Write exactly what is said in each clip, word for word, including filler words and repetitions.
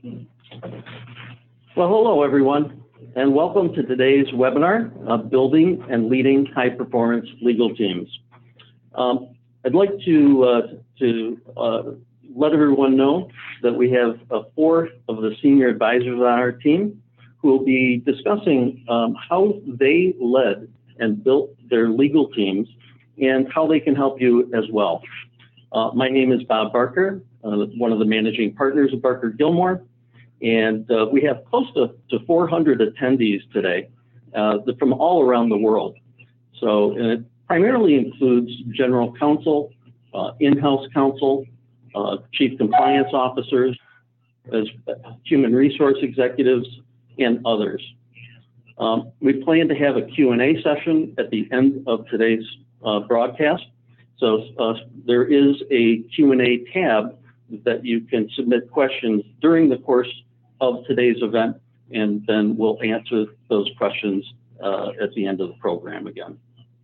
Well, hello, everyone, and welcome to today's webinar of Building and Leading High-Performance Legal Teams. Um, I'd like to, uh, to uh, let everyone know that we have uh, four of the senior advisors on our team who will be discussing um, how they led and built their legal teams and how they can help you as well. Uh, my name is Bob Barker, uh, one of the managing partners of Barker Gilmore. And uh, we have close to, to four hundred attendees today uh, from all around the world. So and it primarily includes general counsel, uh, in-house counsel, uh, chief compliance officers, as human resource executives, and others. Um, we plan to have a Q and A session at the end of today's uh, broadcast. So uh, there is a Q and A tab that you can submit questions during the course of today's event, and then we'll answer those questions uh, at the end of the program again.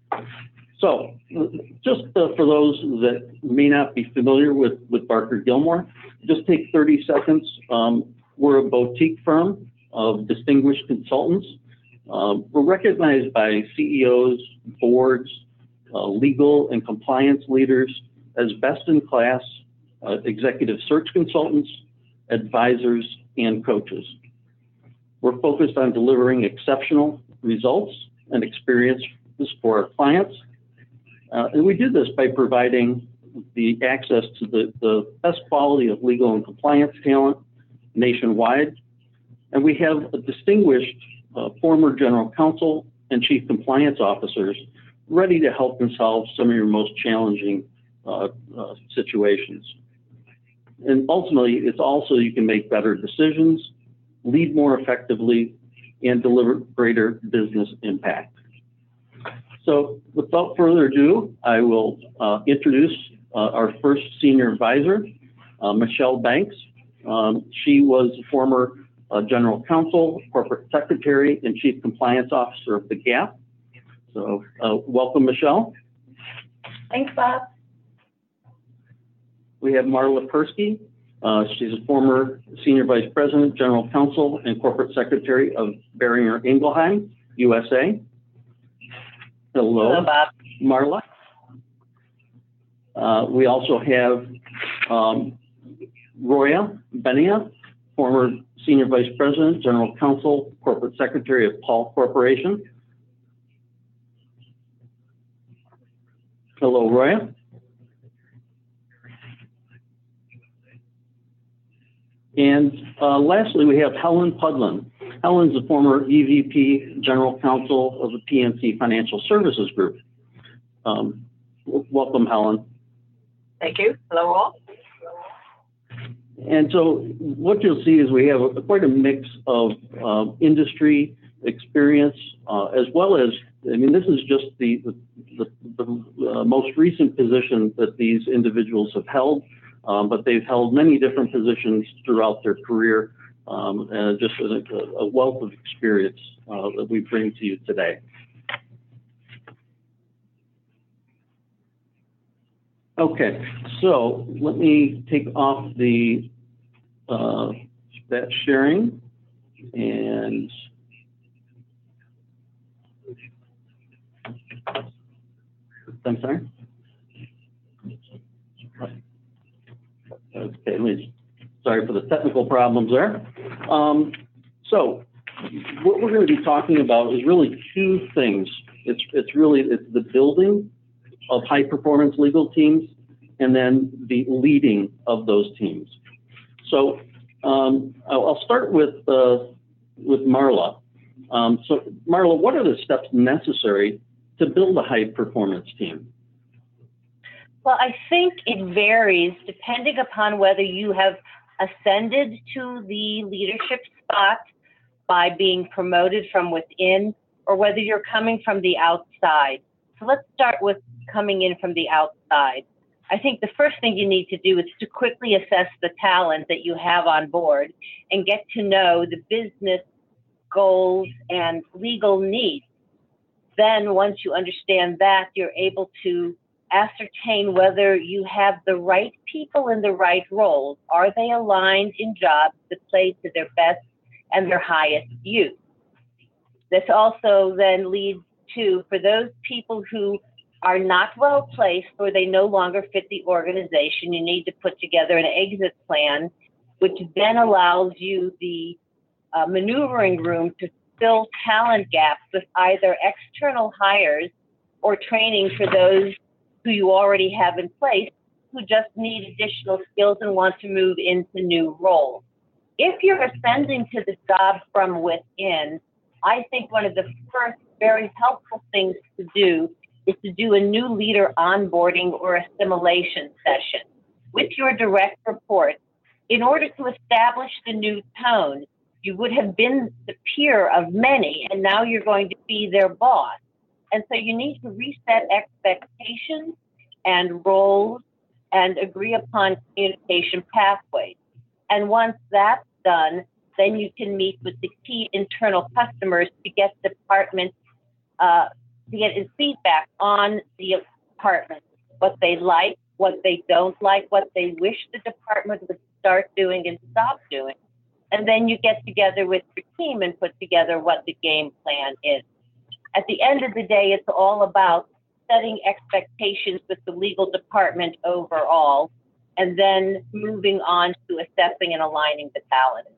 So just uh, for those that may not be familiar with, with Barker Gilmore, just take thirty seconds. Um, we're a boutique firm of distinguished consultants. Um, we're recognized by C E Os, boards, uh, legal and compliance leaders as best in class uh, executive search consultants, advisors, and coaches. We're focused on delivering exceptional results and experiences for our clients. Uh, and we do this by providing the access to the, the best quality of legal and compliance talent nationwide. And we have a distinguished uh, former general counsel and chief compliance officers ready to help and solve some of your most challenging uh, uh, situations. And ultimately, it's also you can make better decisions, lead more effectively, and deliver greater business impact. So without further ado, I will uh, introduce uh, our first senior advisor, uh, Michelle Banks. Um, she was former uh, general counsel, corporate secretary, and chief compliance officer of the Gap. So uh, welcome, Michelle. Thanks, Bob. We have Marla Persky. Uh, she's a former senior vice president, general counsel, and corporate secretary of Boehringer Ingelheim, U S A. Hello, Hello, Bob. Marla. Uh, we also have um, Roya Benia, former senior vice president, general counsel, corporate secretary of Paul Corporation. Hello, Roya. And uh, lastly, we have Helen Pudlin. Helen's a former E V P General Counsel of the P N C Financial Services Group. Um, welcome, Helen. Thank you. Hello, all. And so what you'll see is we have a, quite a mix of uh, industry experience, uh, as well as, I mean, this is just the, the, the, the uh, most recent position that these individuals have held. Um, but they've held many different positions throughout their career, um, and just a, a wealth of experience uh, that we bring to you today. Okay, so let me take off the uh, that sharing, and I'm sorry. Okay, let me, sorry for the technical problems there. Um, so what we're going to be talking about is really two things. It's, it's really it's the building of high performance legal teams and then the leading of those teams. So um, I'll, I'll start with, uh, with Marla. Um, so Marla, what are the steps necessary to build a high performance team? Well, I think it varies depending upon whether you have ascended to the leadership spot by being promoted from within or whether you're coming from the outside. So let's start with coming in from the outside. I think the first thing you need to do is to quickly assess the talent that you have on board and get to know the business goals and legal needs. Then once you understand that, you're able to ascertain whether you have the right people in the right roles. Are they aligned in jobs that play to their best and their highest use? This also then leads to, for those people who are not well placed or they no longer fit the organization, you need to put together an exit plan, which then allows you the uh, maneuvering room to fill talent gaps with either external hires or training for those who you already have in place who just need additional skills and want to move into new roles. If you're ascending to the job from within, I think one of the first very helpful things to do is to do a new leader onboarding or assimilation session with your direct reports in order to establish the new tone. You would have been the peer of many, and now you're going to be their boss. And so you need to reset expectations and roles and agree upon communication pathways. And once that's done, then you can meet with the key internal customers to get department, uh, to get his feedback on the department, what they like, what they don't like, what they wish the department would start doing and stop doing. And then you get together with your team and put together what the game plan is. At the end of the day, it's all about setting expectations with the legal department overall, and then moving on to assessing and aligning the talent.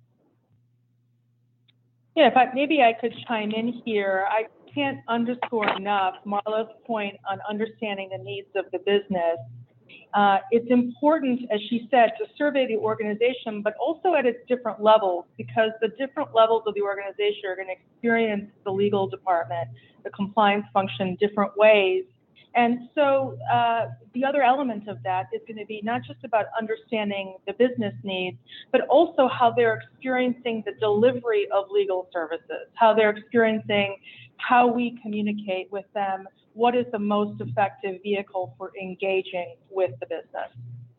Yeah, if I, maybe I could chime in here. I can't underscore enough Marla's point on understanding the needs of the business. Uh, it's important, as she said, to survey the organization, but also at its different levels, because the different levels of the organization are going to experience the legal department, the compliance function different ways. And so uh, the other element of that is going to be not just about understanding the business needs, but also how they're experiencing the delivery of legal services, how they're experiencing how we communicate with them, what is the most effective vehicle for engaging with the business.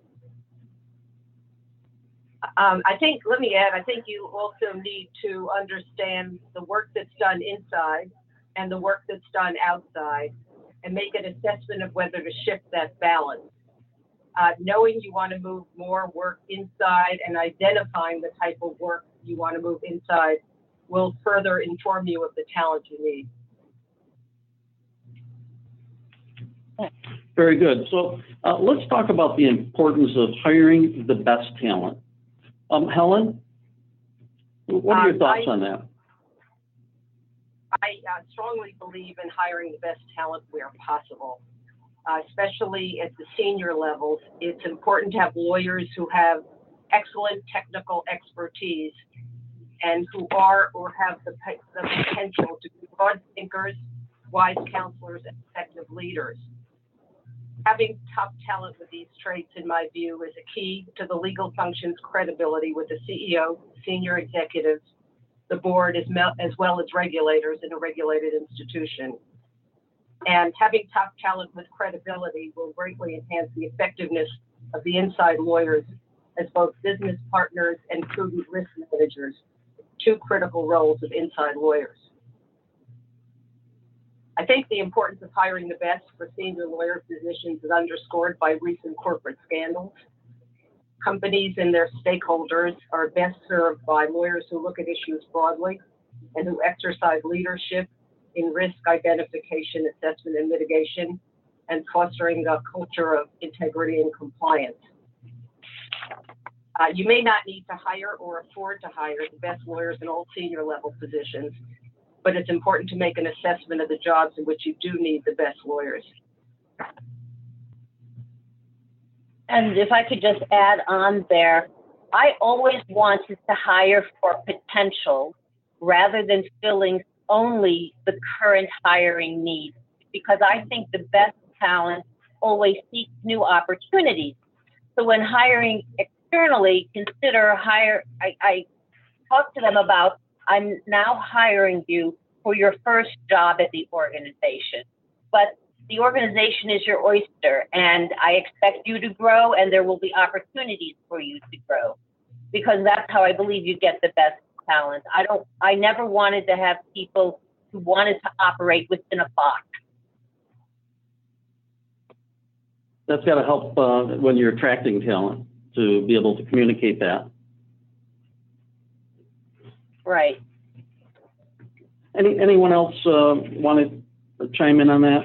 Um, I think, let me add, I think you also need to understand the work that's done inside and the work that's done outside, and make an assessment of whether to shift that balance. Uh, knowing you want to move more work inside and identifying the type of work you want to move inside will further inform you of the talent you need. Very good. So uh, let's talk about the importance of hiring the best talent. Um, Helen, what are your Um, thoughts I- on that? I uh, strongly believe in hiring the best talent where possible, uh, especially at the senior levels. It's important to have lawyers who have excellent technical expertise and who are or have the, the potential to be broad thinkers, wise counselors, and effective leaders. Having top talent with these traits, in my view, is a key to the legal function's credibility with the C E O, senior executives, the board, as, as well as regulators in a regulated institution. And having top talent with credibility will greatly enhance the effectiveness of the inside lawyers as both business partners and prudent risk managers, two critical roles of inside lawyers. I think the importance of hiring the best for senior lawyer positions is underscored by recent corporate scandals. Companies and their stakeholders are best served by lawyers who look at issues broadly and who exercise leadership in risk identification, assessment, and mitigation, and fostering a culture of integrity and compliance. Uh, you may not need to hire or afford to hire the best lawyers in all senior level positions, but it's important to make an assessment of the jobs in which you do need the best lawyers. And if I could just add on there, I always wanted to hire for potential rather than filling only the current hiring needs, because I think the best talent always seeks new opportunities. So when hiring externally, consider hire, I, I talk to them about, I'm now hiring you for your first job at the organization, but the organization is your oyster, and I expect you to grow, and there will be opportunities for you to grow, because that's how I believe you get the best talent. I don't, I never wanted to have people who wanted to operate within a box. that's got to help uh, when you're attracting talent to be able to communicate that. Right. Any anyone else uh, want to chime in on that?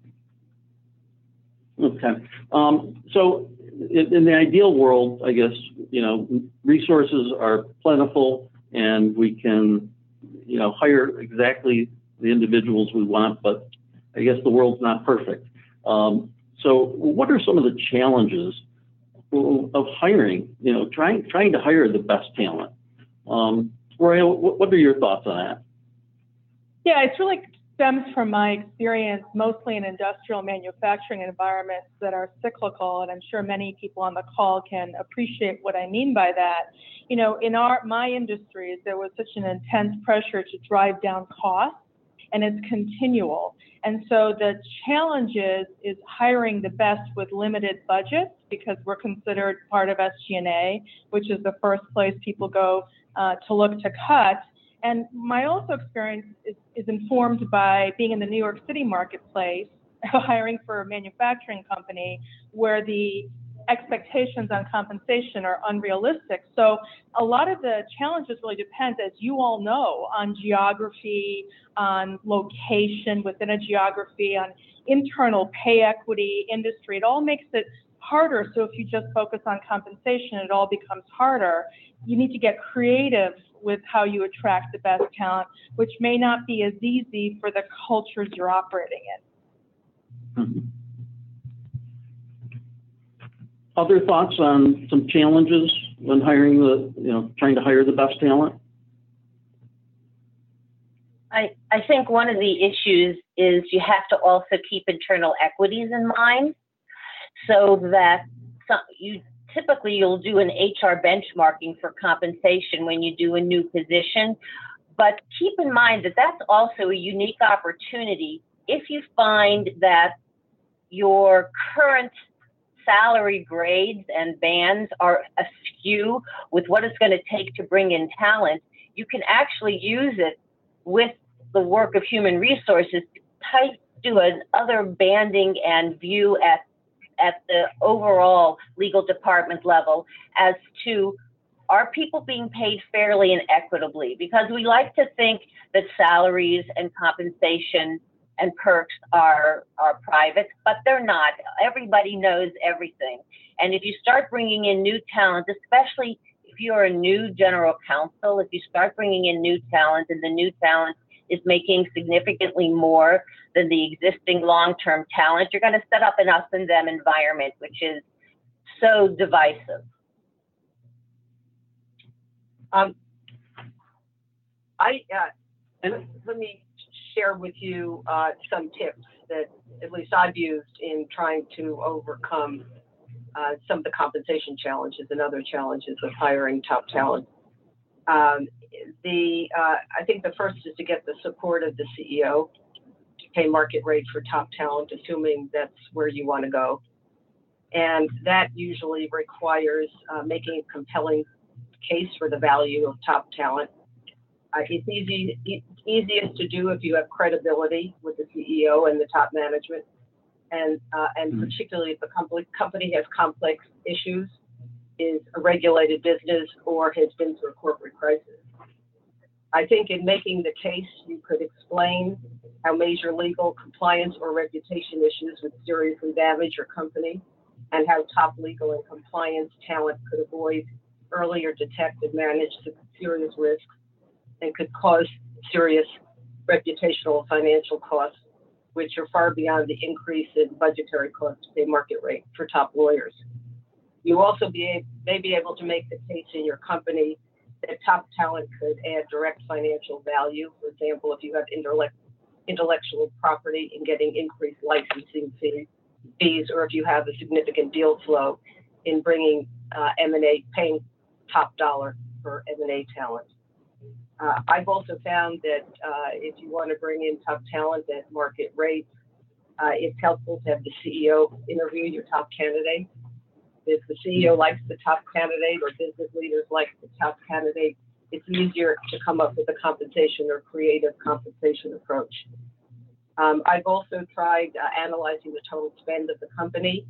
Okay. Um, so in, in the ideal world, I guess, you know, resources are plentiful and we can, you know, hire exactly the individuals we want, but I guess the world's not perfect. Um, so what are some of the challenges of hiring, you know, trying, trying to hire the best talent? Um, Royal, what, what are your thoughts on that? Yeah, it's really stems from my experience mostly in industrial manufacturing environments that are cyclical, and I'm sure many people on the call can appreciate what I mean by that. You know, in our my industries, there was such an intense pressure to drive down costs, and it's continual. And so the challenge is, is hiring the best with limited budgets, because we're considered part of S G and A, which is the first place people go uh, to look to cut. And my also experience is, is informed by being in the New York City marketplace, hiring for a manufacturing company where the expectations on compensation are unrealistic. So a lot of the challenges really depend, as you all know, on geography, on location within a geography, on internal pay equity, industry. It all makes it harder. So if you just focus on compensation, it all becomes harder. You need to get creative with how you attract the best talent, which may not be as easy for the cultures you're operating in. Mm-hmm. Other thoughts on some challenges when hiring the, you know, trying to hire the best talent? I, I think one of the issues is you have to also keep internal equities in mind, so that some, you typically you'll do an H R benchmarking for compensation when you do a new position, but keep in mind that that's also a unique opportunity if you find that your current salary grades and bands are askew with what it's going to take to bring in talent. You can actually use it with the work of human resources to type, do another banding and view at at the overall legal department level as to, are people being paid fairly and equitably? Because we like to think that salaries and compensation and perks are, are private, but they're not. Everybody knows everything. And if you start bringing in new talent, especially if you're a new general counsel, if you start bringing in new talent and the new talent is making significantly more than the existing long-term talent, you're going to set up an us and them environment, which is so divisive. Um, I uh, and let me share with you uh, some tips that at least I've used in trying to overcome uh, some of the compensation challenges and other challenges of hiring top talent. Um, the uh, I think the first is to get the support of the C E O to pay market rate for top talent, assuming that's where you want to go. And that usually requires uh, making a compelling case for the value of top talent. Uh, it's easy, it's easiest to do if you have credibility with the C E O and the top management, and uh, and mm-hmm. particularly if the company company has complex issues, is a regulated business, or has been through a corporate crisis. I think in making the case, you could explain how major legal, compliance, or reputation issues would seriously damage your company, and how top legal and compliance talent could avoid earlier detect and manage serious risks and could cause serious reputational and financial costs, which are far beyond the increase in budgetary costs to pay market rate for top lawyers. You also be, may be able to make the case in your company that top talent could add direct financial value. For example, if you have intellect, intellectual property in getting increased licensing fee, fees, or if you have a significant deal flow in bringing uh, M and A, paying top dollar for M and A talent. Uh, I've also found that uh, if you want to bring in top talent at market rates, uh, it's helpful to have the C E O interview your top candidate. If the C E O likes the top candidate, or business leaders like the top candidate, it's easier to come up with a compensation or creative compensation approach. Um, I've also tried uh, analyzing the total spend of the company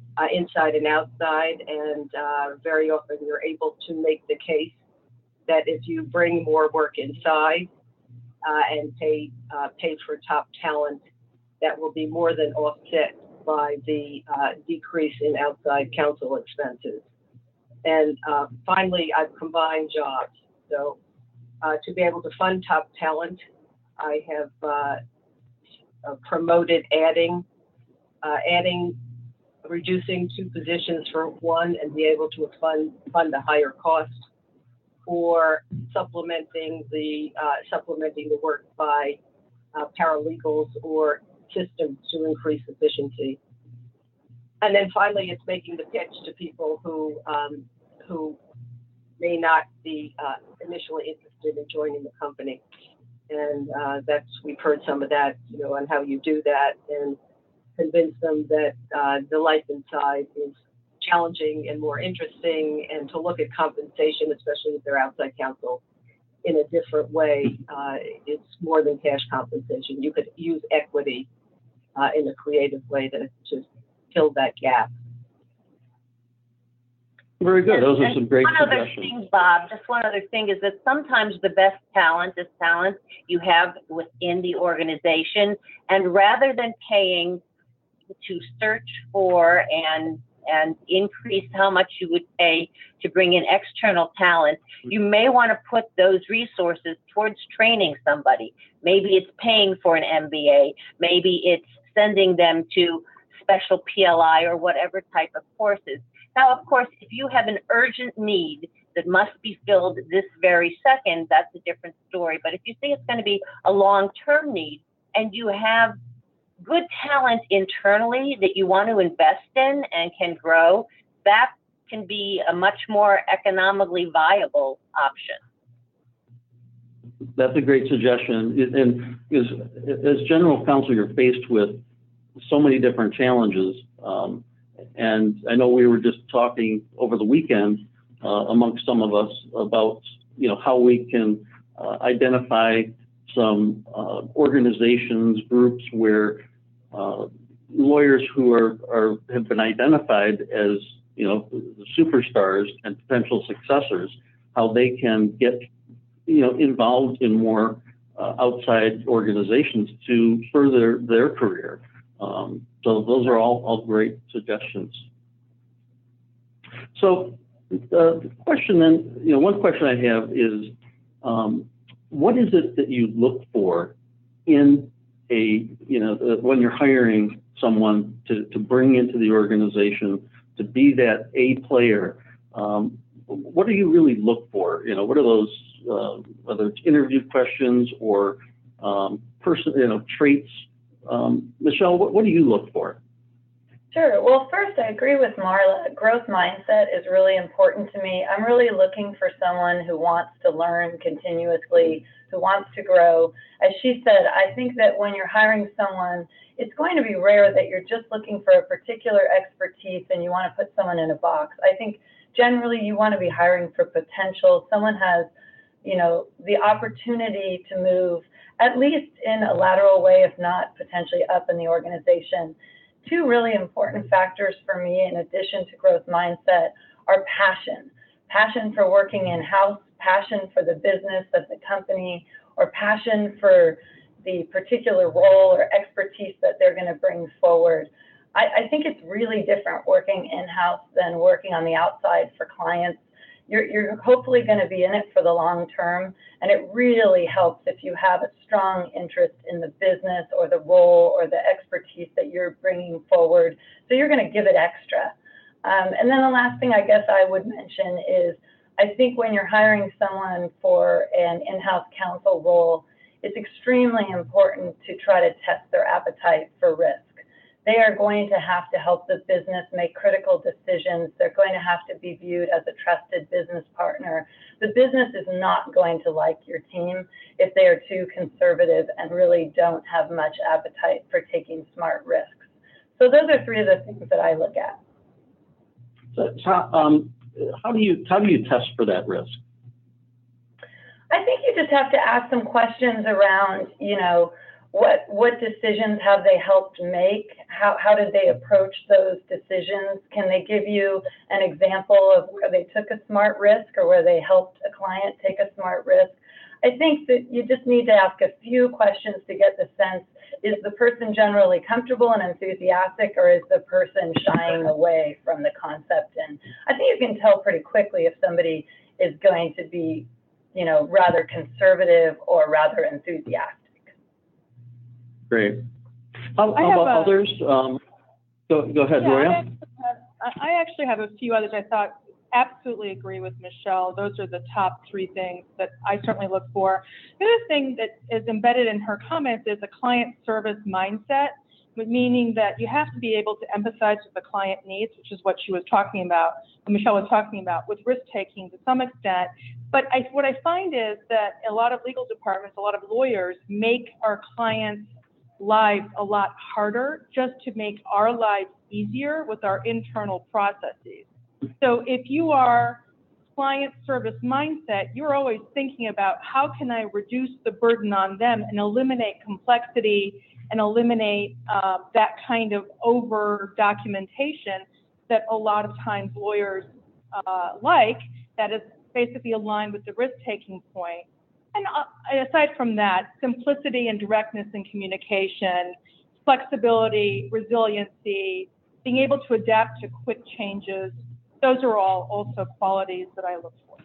uh, inside and outside, and uh, very often you're able to make the case that if you bring more work inside uh, and pay uh, pay for top talent, that will be more than offset by the uh, decrease in outside counsel expenses. And uh, finally, I've combined jobs. So uh, to be able to fund top talent, I have uh, uh, promoted adding, uh, adding, reducing two positions for one and be able to fund, fund a higher cost, or supplementing the, uh, supplementing the work by uh, paralegals or systems to increase efficiency. And then finally, it's making the pitch to people who um, who may not be uh, initially interested in joining the company. And uh, that's, we've heard some of that, you know, on how you do that and convince them that uh, the life inside is challenging and more interesting, and to look at compensation, especially if they're outside counsel, in a different way. Uh, it's more than cash compensation. You could use equity uh, in a creative way to, to fill that gap. Very good. Those are some great one other suggestions. thing, Bob, just one other thing is that sometimes the best talent is talent you have within the organization, and rather than paying to search for and and increase how much you would pay to bring in external talent, you may want to put those resources towards training somebody. Maybe it's paying for an M B A, maybe it's sending them to special P L I or whatever type of courses. Now, of course, if you have an urgent need that must be filled this very second, that's a different story. But if you say it's going to be a long-term need and you have good talent internally that you want to invest in and can grow, that can be a much more economically viable option. That's a great suggestion. And is, as general counsel, you're faced with so many different challenges. Um, and I know we were just talking over the weekend uh, amongst some of us about, you know, how we can uh, identify some uh, organizations, groups where uh, lawyers who are, are have been identified as, you know, superstars and potential successors, how they can get, you know, involved in more uh, outside organizations to further their career. Um, so those are all, all great suggestions. So uh, the question then, you know, one question I have is, um, what is it that you look for in a, you know, uh, when you're hiring someone to, to bring into the organization, to be that A player? Um, what do you really look for? You know, what are those, uh, whether it's interview questions or um, person, you know, traits? Um, Michelle, what, what do you look for? Sure. Well, first, I agree with Marla. Growth mindset is really important to me. I'm really looking for someone who wants to learn continuously, who wants to grow. As she said, I think that when you're hiring someone, it's going to be rare that you're just looking for a particular expertise and you want to put someone in a box. I think generally you want to be hiring for potential. Someone has, you know, the opportunity to move at least in a lateral way, if not potentially up in the organization. Two really important factors for me, in addition to growth mindset, are passion. Passion for working in-house, passion for the business of the company, or passion for the particular role or expertise that they're going to bring forward. I, I think it's really different working in-house than working on the outside for clients. You're, you're hopefully going to be in it for the long term, and it really helps if you have a strong interest in the business or the role or the expertise that you're bringing forward. So you're going to give it extra. Um, and then the last thing I guess I would mention is, I think when you're hiring someone for an in-house counsel role, it's extremely important to try to test their appetite for risk. They are going to have to help the business make critical decisions. They're going to have to be viewed as a trusted business partner. The business is not going to like your team if they are too conservative and really don't have much appetite for taking smart risks. So those are three of the things that I look at. So, how, um, how do you how do you test for that risk? I think you just have to ask some questions around, you know, what, what decisions have they helped make? How, how did they approach those decisions? Can they give you an example of where they took a smart risk or where they helped a client take a smart risk? I think that you just need to ask a few questions to get the sense, is the person generally comfortable and enthusiastic, or is the person shying away from the concept? And I think you can tell pretty quickly if somebody is going to be, you know, rather conservative or rather enthusiastic. Great. How, I how have about a- others? Um, go, go ahead, Yeah, I Gloria. actually have- I actually have a few others. I thought absolutely agree with Michelle. Those are the top three things that I certainly look for. The other thing that is embedded in her comments is a client service mindset, meaning that you have to be able to empathize with the client needs, which is what she was talking about, what Michelle was talking about, with risk-taking to some extent. But I, what I find is that a lot of legal departments, a lot of lawyers make our clients' lives a lot harder just to make our lives easier with our internal processes. So if you are client service mindset, you're always thinking about how can I reduce the burden on them and eliminate complexity and eliminate uh, that kind of over documentation that a lot of times lawyers uh, like, that is basically aligned with the risk-taking point. And uh, aside from that, simplicity and directness in communication, flexibility, resiliency, being able to adapt to quick changes, those are all also qualities that I look for.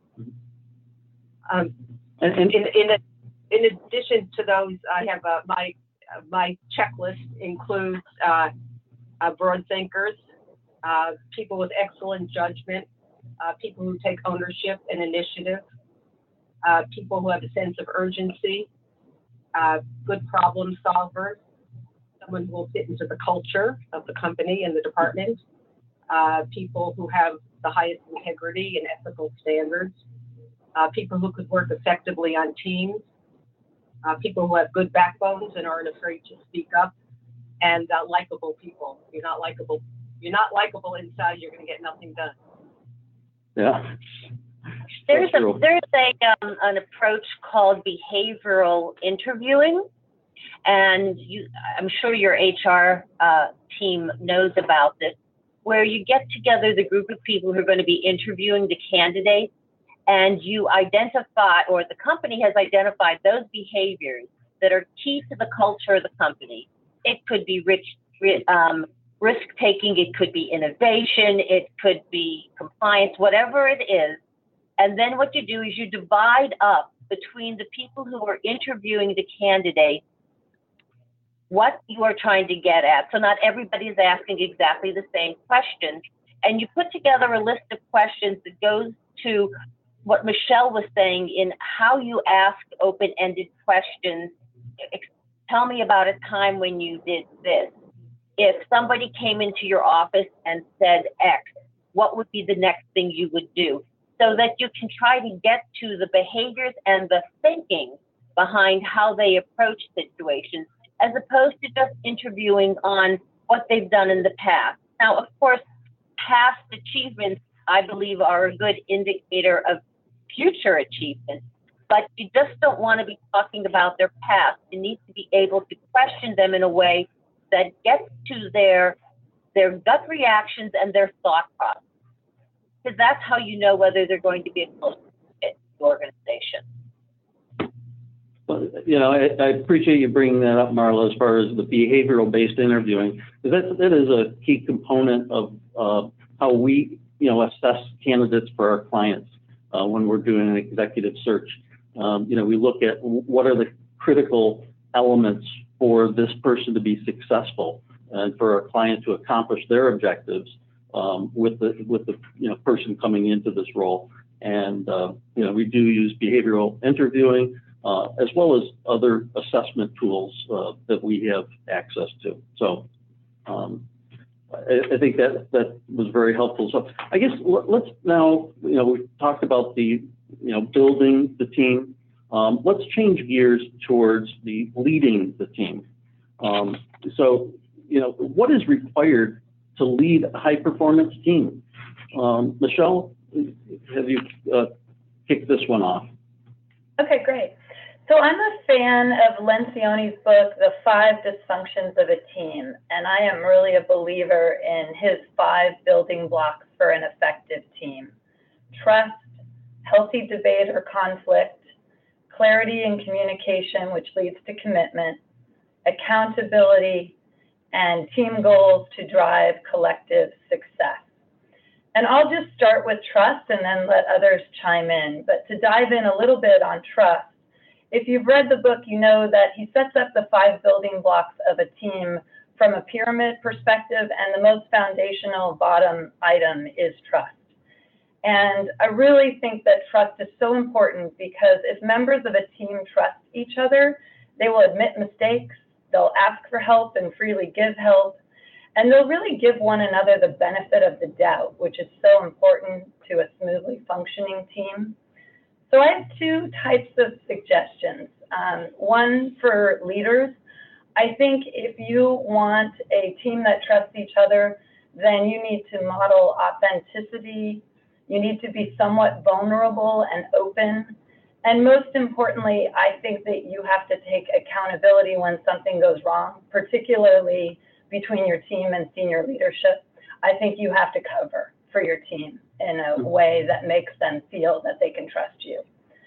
Um, And, and in, in, in addition to those, I have uh, my my checklist includes uh, uh, broad thinkers, uh, people with excellent judgment, uh, people who take ownership and initiative, uh, people who have a sense of urgency, uh, good problem solvers, someone who will fit into the culture of the company and the department, uh, people who have the highest integrity and ethical standards, uh, people who could work effectively on teams, uh, people who have good backbones and aren't afraid to speak up, and uh, likable people. You're not likable. You're not likable inside. You're going to get nothing done. yeah. There's That's a, true. there's a, um, an approach called behavioral interviewing. And you, I'm sure your H R uh, team knows about this, where you get together the group of people who are going to be interviewing the candidates, and you identify, or the company has identified those behaviors that are key to the culture of the company. It could be rich, um, risk-taking, it could be innovation, it could be compliance, whatever it is. And then what you do is you divide up between the people who are interviewing the candidate what you are trying to get at. So not everybody is asking exactly the same questions. And you put together a list of questions that goes to what Michelle was saying in how you ask open-ended questions. Tell me about a time when you did this. If somebody came into your office and said X, what would be the next thing you would do? So that you can try to get to the behaviors and the thinking behind how they approach situations, as opposed to just interviewing on what they've done in the past. Now, of course, past achievements, I believe, are a good indicator of future achievements, but you just don't want to be talking about their past. You need to be able to question them in a way that gets to their, their gut reactions and their thought process. Because that's how you know whether they're going to be a close fit to the organization. Well, you know, I, I appreciate you bringing that up, Marla, as far as the behavioral-based interviewing, because that, that is a key component of uh, how we, you know, assess candidates for our clients uh, when we're doing an executive search. Um, you know, we look at what are the critical elements for this person to be successful and for our client to accomplish their objectives um, with the with the you know person coming into this role. And uh, you know, we do use behavioral interviewing. Uh, as well as other assessment tools uh, that we have access to. So um, I, I think that that was very helpful. So I guess let's now, you know, we talked about the, you know, building the team. Um, let's change gears towards the leading the team. Um, so, you know, what is required to lead a high performance team? Um, Michelle, have you uh, kicked this one off? Okay, great. So I'm a fan of Lencioni's book, The Five Dysfunctions of a Team, and I am really a believer in his five building blocks for an effective team: trust, healthy debate or conflict, clarity and communication, which leads to commitment, accountability, and team goals to drive collective success. And I'll just start with trust and then let others chime in. But to dive in a little bit on trust, if you've read the book, you know that he sets up the five building blocks of a team from a pyramid perspective, and the most foundational bottom item is trust. And I really think that trust is so important, because if members of a team trust each other, they will admit mistakes, they'll ask for help and freely give help, and they'll really give one another the benefit of the doubt, which is so important to a smoothly functioning team. So I have two types of suggestions. Um, one for leaders. I think if you want a team that trusts each other, then you need to model authenticity. You need to be somewhat vulnerable and open. And most importantly, I think that you have to take accountability when something goes wrong, particularly between your team and senior leadership. I think you have to cover for your team in a way that makes them feel that they can trust you.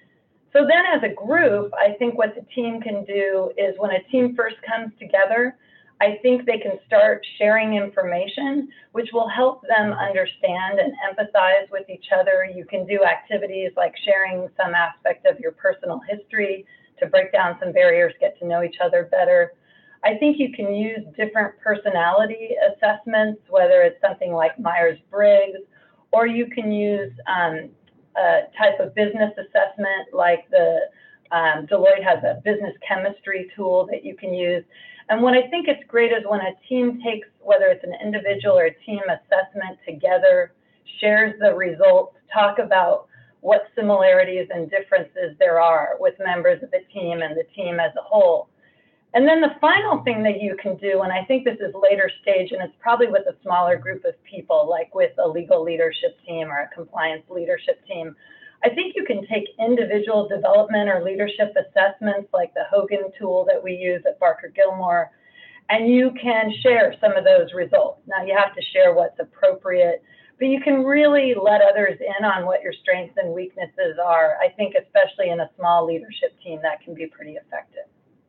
So then as a group, I think what the team can do is, when a team first comes together, I think they can start sharing information, which will help them understand and empathize with each other. You can do activities like sharing some aspect of your personal history to break down some barriers, get to know each other better. I think you can use different personality assessments, whether it's something like Myers-Briggs, or you can use um, a type of business assessment like the um, Deloitte has a business chemistry tool that you can use. And what I think it's great is when a team takes, whether it's an individual or a team assessment together, shares the results, talk about what similarities and differences there are with members of the team and the team as a whole. And then the final thing that you can do, and I think this is later stage, and it's probably with a smaller group of people, like with a legal leadership team or a compliance leadership team, I think you can take individual development or leadership assessments like the Hogan tool that we use at Barker Gilmore, and you can share some of those results. Now, you have to share what's appropriate, but you can really let others in on what your strengths and weaknesses are. I think especially in a small leadership team, that can be pretty effective.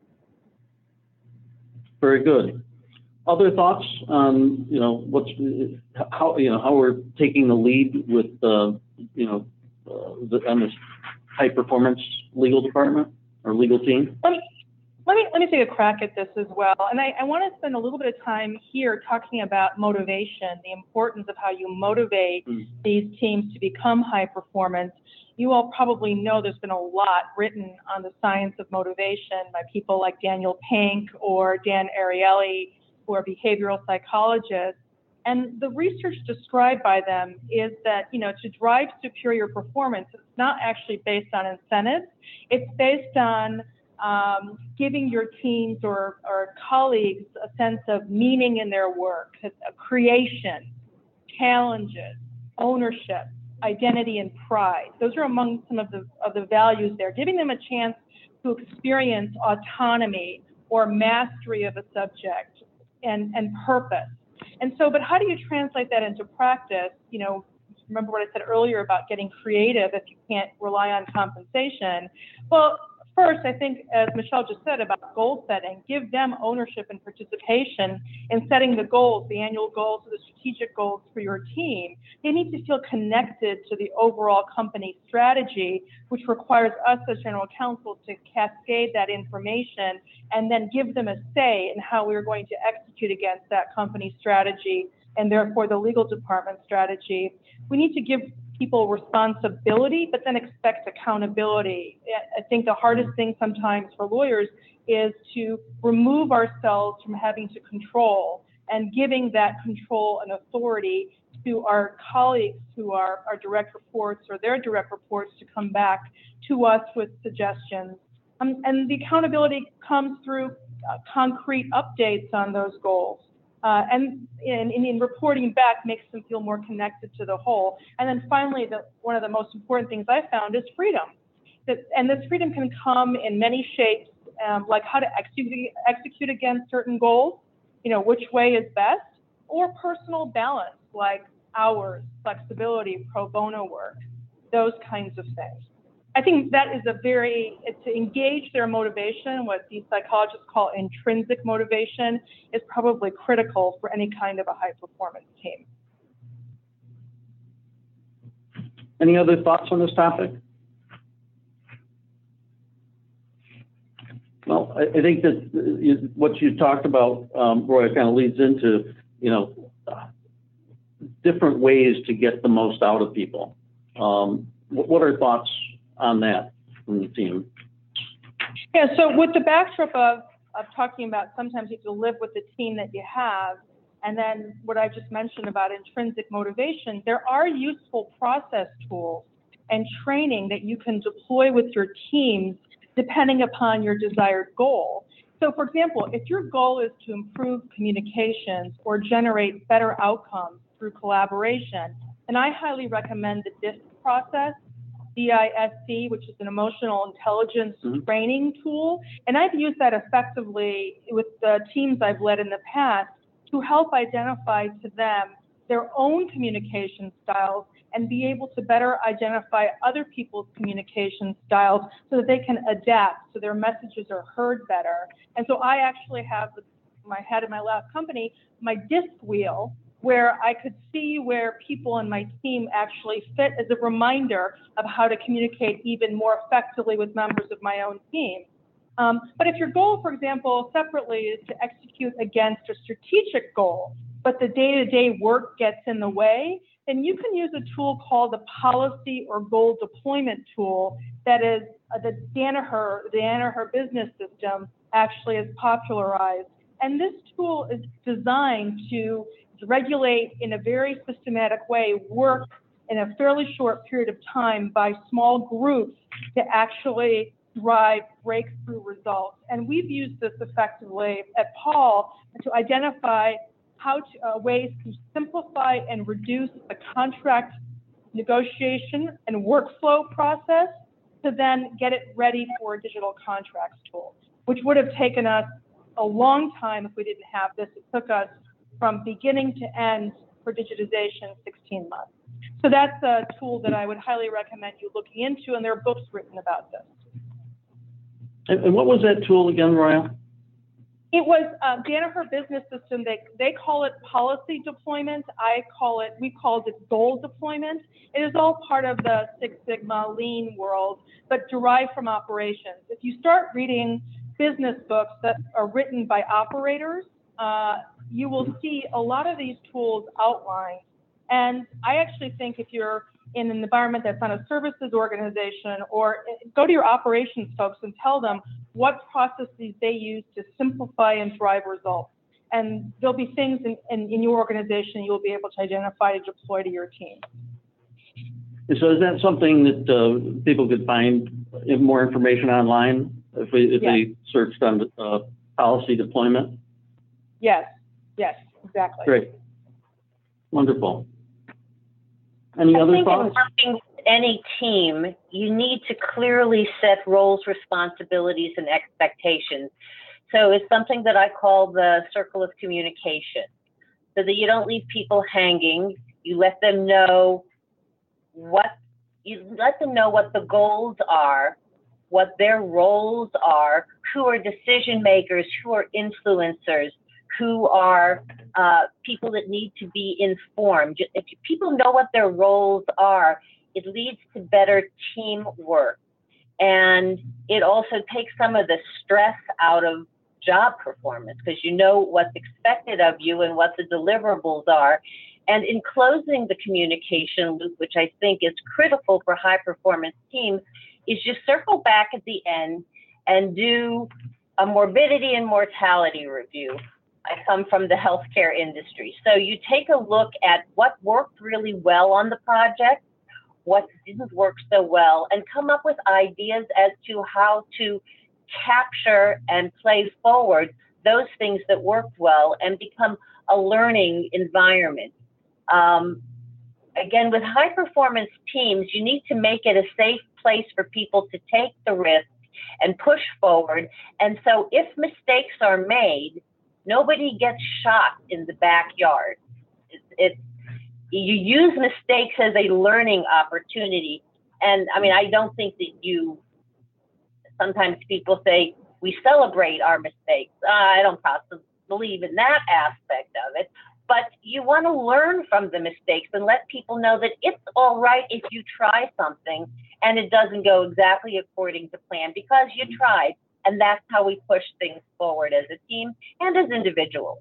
Very good. Other thoughts on, you know, what's, how, you know, how we're taking the lead with, uh, you know, uh, the, on this high performance legal department or legal team? Let me, let me, let me take a crack at this as well. And I, I want to spend a little bit of time here talking about motivation, the importance of how you motivate mm. these teams to become high performance. You all probably know there's been a lot written on the science of motivation by people like Daniel Pink or Dan Ariely, who are behavioral psychologists. And the research described by them is that, you know, to drive superior performance, it's not actually based on incentives. It's based on um, giving your teams or, or colleagues a sense of meaning in their work, a creation, challenges, ownership, identity, and pride. Those are among some of the, of the values there, giving them a chance to experience autonomy or mastery of a subject and, and purpose. And so, but how do you translate that into practice? You know, remember what I said earlier about getting creative if you can't rely on compensation? Well, first, I think, as Michelle just said about goal setting, give them ownership and participation in setting the goals, the annual goals, or the strategic goals for your team. They need to feel connected to the overall company strategy, which requires us as general counsel to cascade that information and then give them a say in how we're going to execute against that company strategy and therefore the legal department strategy. We need to give people responsibility, but then expect accountability. I think the hardest thing sometimes for lawyers is to remove ourselves from having to control and giving that control and authority to our colleagues who are our direct reports or their direct reports to come back to us with suggestions. Um, and the accountability comes through uh, concrete updates on those goals. Uh, and in, in, in reporting back makes them feel more connected to the whole. And then finally, the, one of the most important things I found is freedom. that, and this freedom can come in many shapes, um, like how to execute, execute against certain goals, you know, which way is best, or personal balance, like hours, flexibility, pro bono work, those kinds of things. I think that is a very, to engage their motivation, what these psychologists call intrinsic motivation, is probably critical for any kind of a high performance team. Any other thoughts on this topic? Well, I, I think that uh, what you talked about, um, Roy, kind of leads into, you know, uh, different ways to get the most out of people. Um, what, what are thoughts on that from the team? Yeah, so with the backdrop of, of talking about sometimes you have to live with the team that you have, and then what I just mentioned about intrinsic motivation, there are useful process tools and training that you can deploy with your teams depending upon your desired goal. So for example, if your goal is to improve communications or generate better outcomes through collaboration, then I highly recommend the DISC process, D I S C, which is an emotional intelligence mm-hmm. training tool. And I've used that effectively with the teams I've led in the past to help identify to them their own communication styles and be able to better identify other people's communication styles so that they can adapt so their messages are heard better. And so I actually have my head in my last company, my DISC wheel, where I could see where people in my team actually fit as a reminder of how to communicate even more effectively with members of my own team. Um, but if your goal, for example, separately is to execute against a strategic goal, but the day-to-day work gets in the way, then you can use a tool called the policy or goal deployment tool that is uh, the Danaher, the Danaher business system actually is popularized. And this tool is designed to regulate in a very systematic way work in a fairly short period of time by small groups to actually drive breakthrough results. And we've used this effectively at Paul to identify how to, uh, ways to simplify and reduce the contract negotiation and workflow process to then get it ready for a digital contracts tool, which would have taken us a long time if we didn't have this. It took us from beginning to end for digitization sixteen months. So that's a tool that I would highly recommend you looking into, and there are books written about this. And, and what was that tool again, Roya? It was uh, Danaher Business System. They, they call it policy deployment. I call it, we called it goal deployment. It is all part of the Six Sigma lean world, but derived from operations. If you start reading business books that are written by operators, uh, you will see a lot of these tools outlined. And I actually think if you're in an environment that's not a services organization, or go to your operations folks and tell them what processes they use to simplify and drive results. And there'll be things in, in, in your organization you'll be able to identify to deploy to your team. So is that something that uh, people could find more information online if, we, if yes. they searched on uh, policy deployment? Yes, yes, exactly. Great, wonderful. Any I other think thoughts? In working with any team, you need to clearly set roles, responsibilities, and expectations. So it's something that I call the circle of communication, so that you don't leave people hanging. You let them know what you let them know what the goals are, what their roles are, who are decision makers, who are influencers, who are uh, people that need to be informed. If people know what their roles are, it leads to better teamwork. And it also takes some of the stress out of job performance because you know what's expected of you and what the deliverables are. And in closing the communication loop, which I think is critical for high performance teams, is just circle back at the end and do a morbidity and mortality review. I come from the healthcare industry. So you take a look at what worked really well on the project, what didn't work so well, and come up with ideas as to how to capture and play forward those things that worked well and become a learning environment. Um, again, with high performance teams, you need to make it a safe place for people to take the risk and push forward. And so if mistakes are made, nobody gets shot in the backyard. It, it, you use mistakes as a learning opportunity. And I mean, I don't think that you, sometimes people say, we celebrate our mistakes. Uh, I don't possibly believe in that aspect of it. But you want to learn from the mistakes and let people know that it's all right if you try something and it doesn't go exactly according to plan because you tried. And that's how we push things forward as a team and as individuals.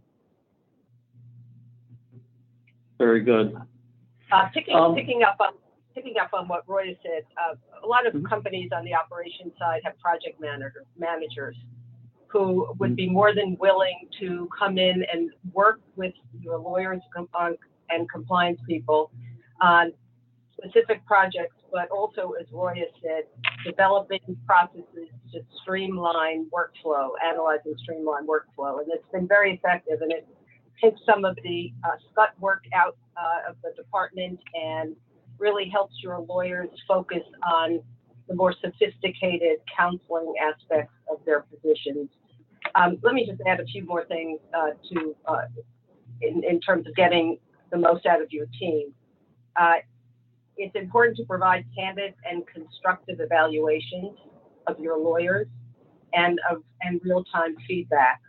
Very good. Uh, picking, Um, picking up on picking up on what Roy said, uh, a lot of Mhm. companies on the operations side have project manager, managers who would be more than willing to come in and work with your lawyers com- on, and compliance people on specific projects, but also, as Roy has said, developing processes to streamline workflow, analyzing streamline workflow. And it's been very effective, and it takes some of the uh, scut work out uh, of the department and really helps your lawyers focus on the more sophisticated counseling aspects of their positions. Um, let me just add a few more things uh, to uh, in, in terms of getting the most out of your team. Uh, it's important to provide candid and constructive evaluations of your lawyers and of and real-time feedback.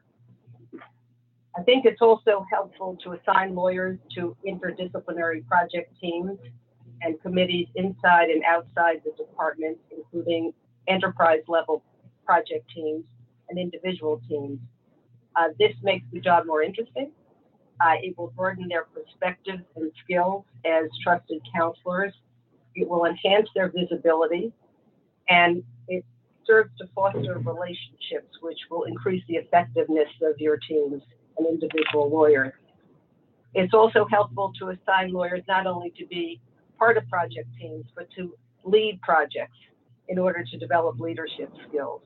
I think it's also helpful to assign lawyers to interdisciplinary project teams and committees inside and outside the department, including enterprise-level project teams and individual teams. Uh, this makes the job more interesting. Uh, it will broaden their perspectives and skills as trusted counselors. It will enhance their visibility, and it serves to foster relationships, which will increase the effectiveness of your teams and individual lawyers. It's also helpful to assign lawyers not only to be part of project teams, but to lead projects in order to develop leadership skills.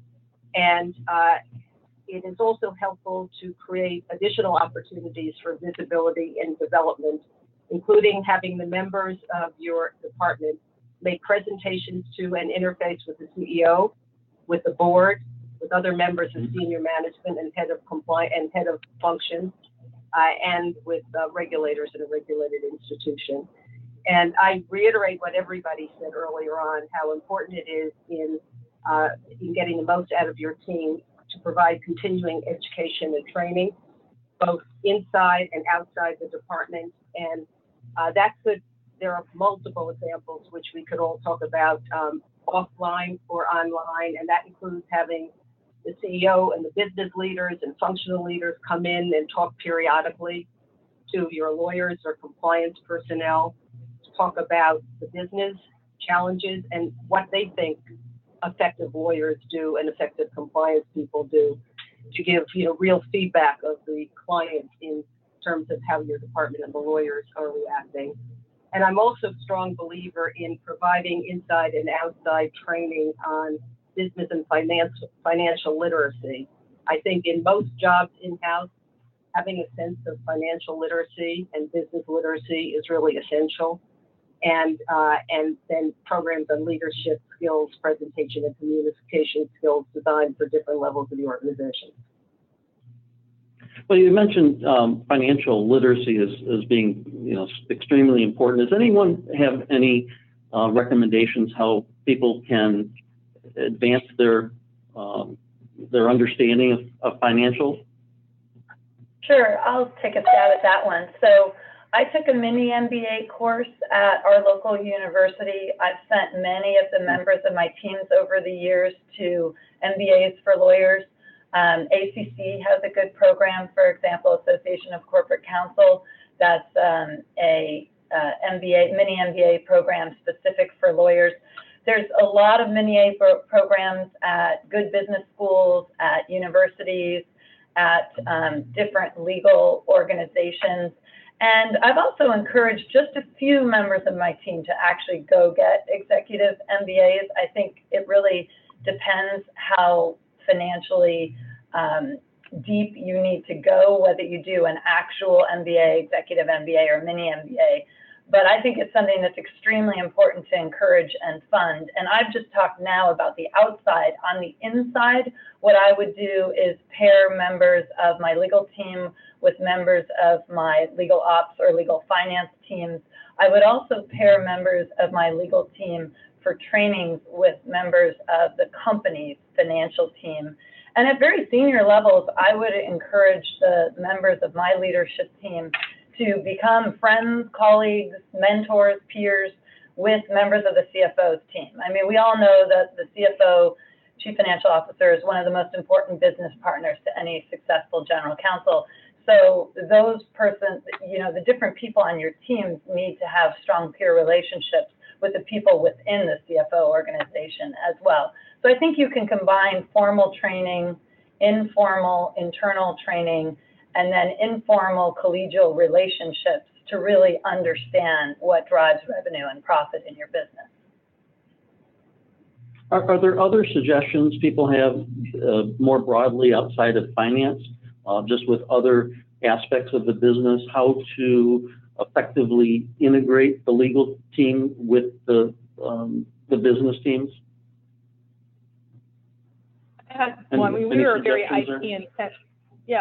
And uh, it is also helpful to create additional opportunities for visibility and development, including having the members of your department make presentations to and interface with the C E O, with the board, with other members of senior management and head of compliance and head of functions, uh, and with uh, regulators in a regulated institution. And I reiterate what everybody said earlier on, how important it is in, uh, in getting the most out of your team to provide continuing education and training, both inside and outside the department. And uh, that could, there are multiple examples which we could all talk about um, offline or online, and that includes having the C E O and the business leaders and functional leaders come in and talk periodically to your lawyers or compliance personnel, to talk about the business challenges and what they think effective lawyers do and effective compliance people do, to give you know real feedback of the client in terms of how your department and the lawyers are reacting. And I'm also a strong believer in providing inside and outside training on business and financial financial literacy. I think in most jobs in-house, having a sense of financial literacy and business literacy is really essential. And uh, and then programs on leadership skills, presentation and communication skills designed for different levels of the organization. Well, you mentioned um, financial literacy as, as being, you know, extremely important. Does anyone have any uh, recommendations how people can advance their um, their understanding of, of financial? Sure, I'll take a stab at that one. So I took a mini M B A course at our local university. I've sent many of the members of my teams over the years to M B As for lawyers. Um, A C C has a good program, for example, Association of Corporate Counsel. That's um, a uh, M B A, mini M B A program specific for lawyers. There's a lot of mini M B A programs at good business schools, at universities, at um, different legal organizations. And I've also encouraged just a few members of my team to actually go get executive M B As. I think it really depends how financially um, deep you need to go, whether you do an actual M B A, executive M B A, or mini M B A. but I think it's something that's extremely important to encourage and fund. And I've just talked now about the outside. On the inside, what I would do is pair members of my legal team with members of my legal ops or legal finance teams. I would also pair members of my legal team for trainings with members of the company's financial team. And at very senior levels, I would encourage the members of my leadership team to become friends, colleagues, mentors, peers with members of the C F O's team. I mean, we all know that the C F O, Chief Financial Officer, is one of the most important business partners to any successful general counsel. So those persons, you know, the different people on your teams need to have strong peer relationships with the people within the C F O organization as well. So I think you can combine formal training, informal internal training, and then informal collegial relationships to really understand what drives revenue and profit in your business. Are, are there other suggestions people have uh, more broadly outside of finance, uh, just with other aspects of the business, how to effectively integrate the legal team with the, um, the business teams? I had Any- one. We, we any were very I suggestions T intense. Yeah.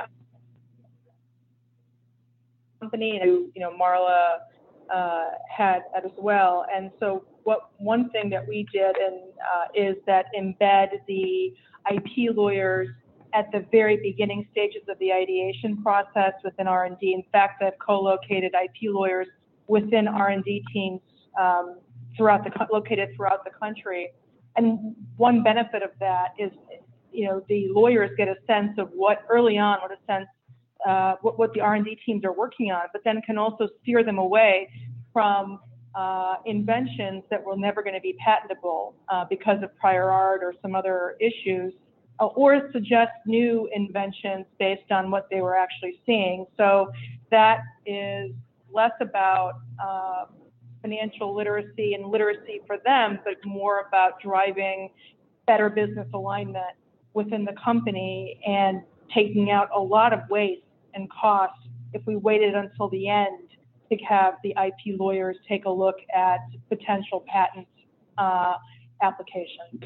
Company, and you know, Marla uh, had as well. And so, what one thing that we did and uh, is that embed the I P lawyers at the very beginning stages of the ideation process within R and D. In fact, I've co-located I P lawyers within R and D teams um, throughout the located throughout the country. And one benefit of that is, you know, the lawyers get a sense of what early on, what a sense, uh, what, what the R and D teams are working on, but then can also steer them away from uh, inventions that were never going to be patentable uh, because of prior art or some other issues, uh, or suggest new inventions based on what they were actually seeing. So that is less about uh, financial literacy and literacy for them, but more about driving better business alignment within the company and taking out a lot of waste and cost if we waited until the end to have the I P lawyers take a look at potential patent uh, applications.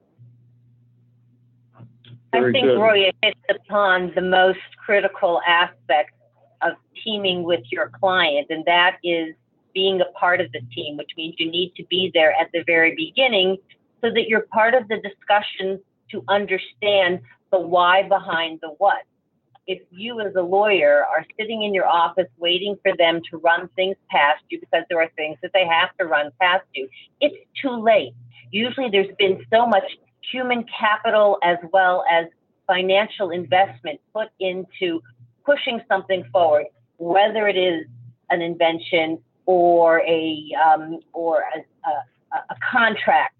Very I think good. Roya hits upon the most critical aspect of teaming with your client, and that is being a part of the team, which means you need to be there at the very beginning so that you're part of the discussion to understand the why behind the what. If you as a lawyer are sitting in your office waiting for them to run things past you because there are things that they have to run past you, it's too late. Usually there's been so much human capital as well as financial investment put into pushing something forward, whether it is an invention or a um, or a, a, a contract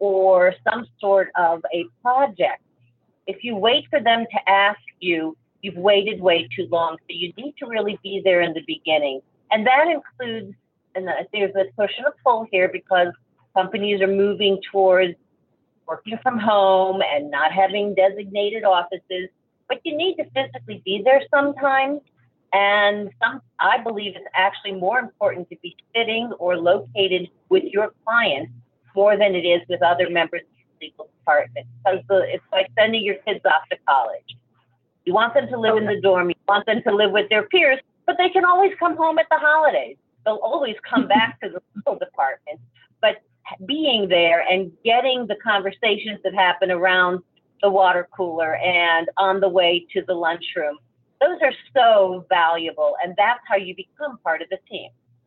or some sort of a project. If you wait for them to ask you, you've waited way too long. So you need to really be there in the beginning. And that includes, and there's a push and a pull here because companies are moving towards working from home and not having designated offices, but you need to physically be there sometimes. And some, I believe it's actually more important to be sitting or located with your clients more than it is with other members of the legal department, because the, it's like sending your kids off to college. You want them to live in the dorm, you want them to live with their peers, but they can always come home at the holidays. They'll always come back to the legal department. But being there and getting the conversations that happen around the water cooler and on the way to the lunchroom, those are so valuable, and that's how you become part of the team.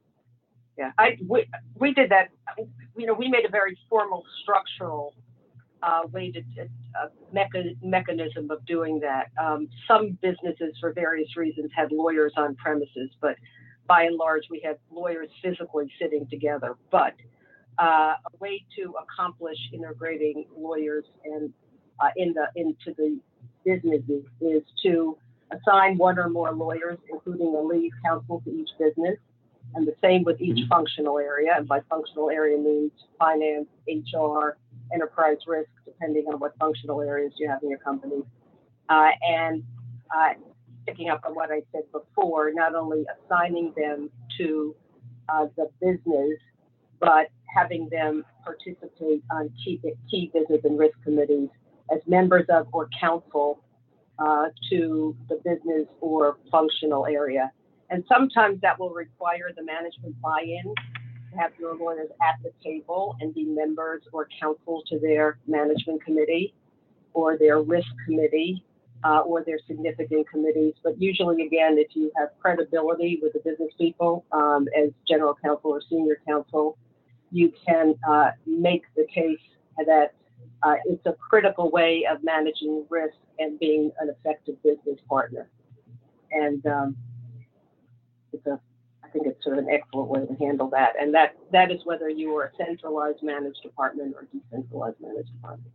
Yeah, I we, we did that. You know, we made a very formal, structural, uh, weighted uh, mecha mechanism of doing that. Um, some businesses, for various reasons, had lawyers on premises, but by and large, we had lawyers physically sitting together. But uh, a way to accomplish integrating lawyers and uh, in the into the businesses is to assign one or more lawyers, including a lead counsel to each business, and the same with each functional area. And by functional area means finance, H R, enterprise risk, depending on what functional areas you have in your company. Uh, and uh, picking up on what I said before, not only assigning them to uh, the business, but having them participate on key, key business and risk committees as members of or counsel uh, to the business or functional area. And sometimes that will require the management buy-in, to have your lawyers at the table and be members or counsel to their management committee or their risk committee uh, or their significant committees. But usually, again, if you have credibility with the business people um, as general counsel or senior counsel, you can uh, make the case that uh, it's a critical way of managing risk and being an effective business partner. And um, it's a, I think it's sort of an excellent way to handle that. And that, that is whether you are a centralized managed department or decentralized managed department.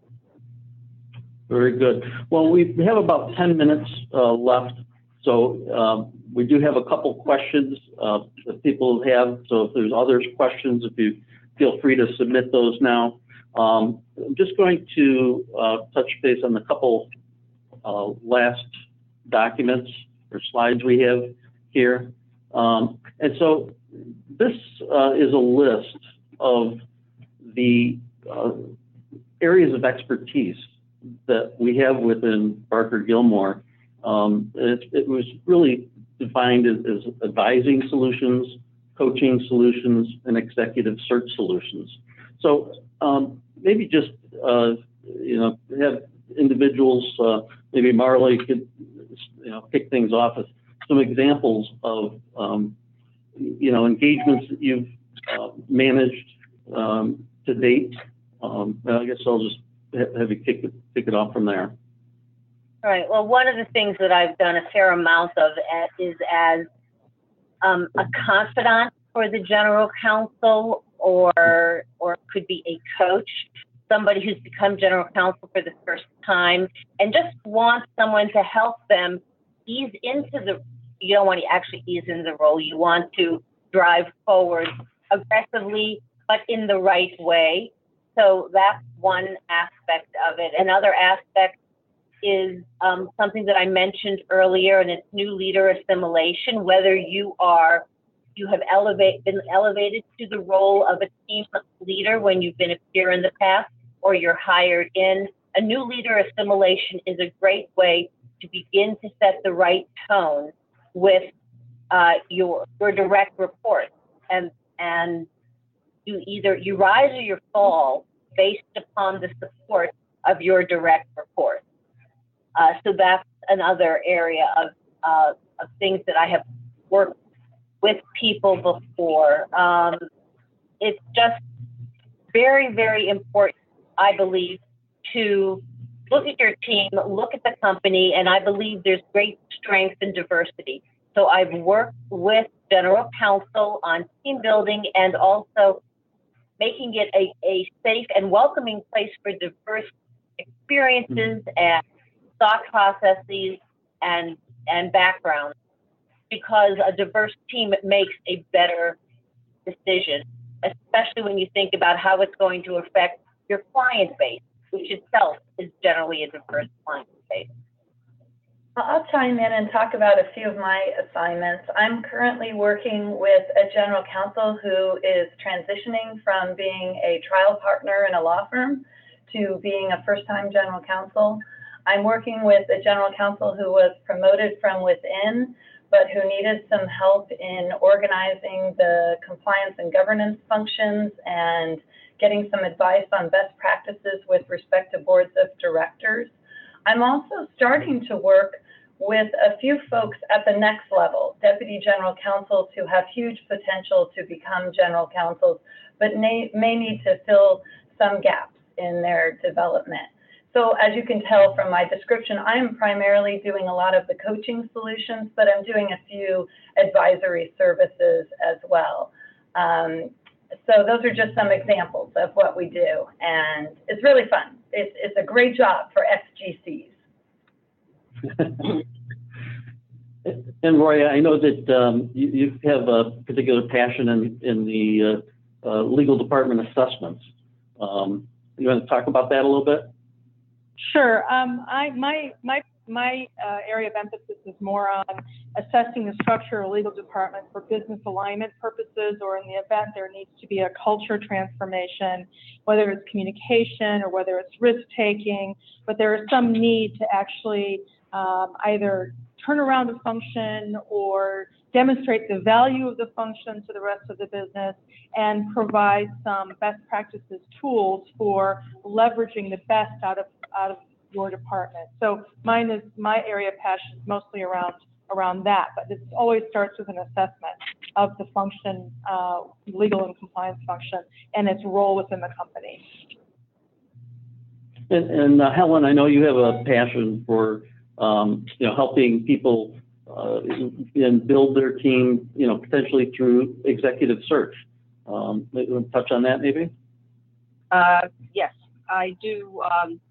Very good. Well, we have about ten minutes uh, left. So um, we do have a couple questions uh, that people have. So if there's others questions, if you feel free to submit those now. Um, I'm just going to uh, touch base on the couple uh, last documents or slides we have here. Um, and so this uh, is a list of the uh, areas of expertise that we have within Barker Gilmore. Um, it, it was really defined as, as advising solutions, coaching solutions, and executive search solutions. So um, maybe just, uh, you know, have individuals, uh, maybe Marla, you could, you know, kick things off with some examples of, um, you know, engagements that you've uh, managed um, to date. Um, I guess I'll just have you kick it, kick it off from there. All right. Well, one of the things that I've done a fair amount of is as um, a confidant for the general counsel, or or could be a coach, somebody who's become general counsel for the first time and just wants someone to help them ease into the, you don't want to actually ease into the role, you want to drive forward aggressively, but in the right way. So that's one aspect of it. Another aspect is um, something that I mentioned earlier, and it's new leader assimilation, whether you are, you have elevate, been elevated to the role of a team leader when you've been a peer in the past, or you're hired in. A new leader assimilation is a great way to begin to set the right tone with uh, your, your direct report. And, and you either, you rise or you fall based upon the support of your direct report. Uh, so that's another area of, uh, of things that I have worked with people before. Um, it's just very, very important, I believe, to look at your team, look at the company, and I believe there's great strength in diversity. So I've worked with general counsel on team building and also making it a, a safe and welcoming place for diverse experiences and thought processes and, and backgrounds, because a diverse team makes a better decision, especially when you think about how it's going to affect your client base, which itself is generally a diverse client base. I'll chime in and talk about a few of my assignments. I'm currently working with a general counsel who is transitioning from being a trial partner in a law firm to being a first-time general counsel. I'm working with a general counsel who was promoted from within, but who needed some help in organizing the compliance and governance functions and getting some advice on best practices with respect to boards of directors. I'm also starting to work with a few folks at the next level, deputy general counsels who have huge potential to become general counsels, but may, may need to fill some gaps in their development. So as you can tell from my description, I'm primarily doing a lot of the coaching solutions, but I'm doing a few advisory services as well. Um, so those are just some examples of what we do, and it's really fun. It's, it's a great job for F G Cs. And Roy, I know that um, you, you have a particular passion in, in the uh, uh, legal department assessments. Um, you want to talk about that a little bit? Sure. Um, I, my my my uh, area of emphasis is more on assessing the structure of legal department for business alignment purposes, or in the event there needs to be a culture transformation, whether it's communication or whether it's risk-taking, but there is some need to actually um, either turn around a function or demonstrate the value of the function to the rest of the business and provide some best practices tools for leveraging the best out of out of your department. So mine is, my area of passion is mostly around around that, but it always starts with an assessment of the function, uh, legal and compliance function, and its role within the company. And, and uh, Helen, I know you have a passion for um, you know, helping people uh, and build their team, you know, potentially through executive search. Um, maybe we'll touch on that, maybe. Uh, yes, I do. Um,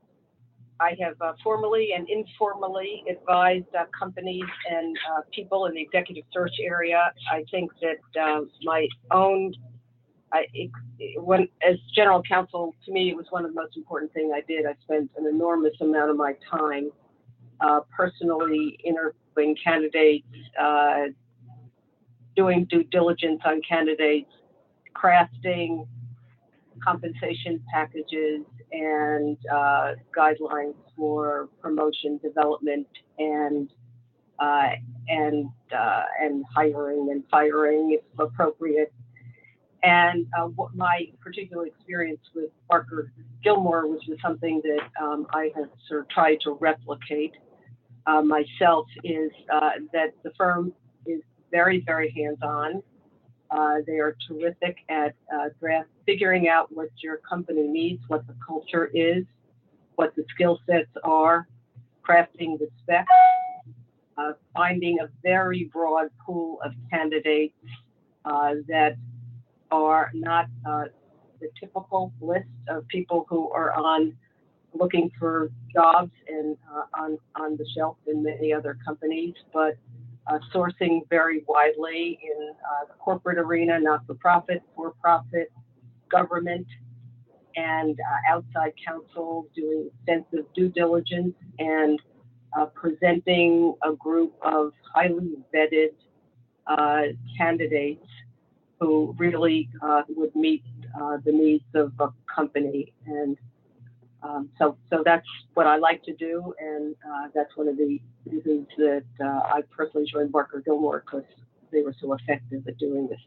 I have uh, formally and informally advised uh, companies and uh, people in the executive search area. I think that uh, my own, I, it, when as general counsel, to me, it was one of the most important things I did. I spent an enormous amount of my time uh, personally interviewing candidates, uh, doing due diligence on candidates, crafting compensation packages and uh, guidelines for promotion, development, and uh, and uh, and hiring and firing if appropriate. And uh, what my particular experience with Barker Gilmore, which is something that um, I have sort of tried to replicate uh, myself, is uh, that the firm is very, very hands-on. Uh, they are terrific at uh, draft, figuring out what your company needs, what the culture is, what the skill sets are, crafting the specs, uh, finding a very broad pool of candidates uh, that are not uh, the typical list of people who are on looking for jobs and uh, on on the shelf in many other companies, but Uh, sourcing very widely in uh, the corporate arena, not-for-profit, for-profit, government, and uh, outside counsel, doing extensive due diligence and uh, presenting a group of highly vetted uh, candidates who really uh, would meet uh, the needs of a company. And Um, so, so that's what I like to do, and uh, that's one of the reasons that uh, I personally joined Barker Gilmore, because they were so effective at doing this.